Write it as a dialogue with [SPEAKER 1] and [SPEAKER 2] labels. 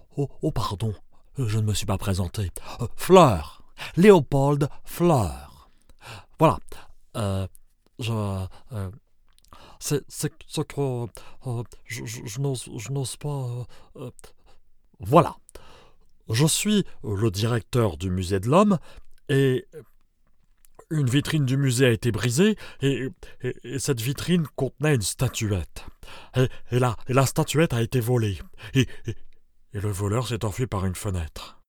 [SPEAKER 1] Pardon, je ne me suis pas présenté. Fleur, Léopold Fleur. Voilà. Euh, je... euh, c'est ce que je n'ose pas. Voilà. Je suis le directeur du musée de l'homme et une vitrine du musée a été brisée et cette vitrine contenait une statuette. Et la statuette a été volée. Et le voleur s'est enfui par une fenêtre.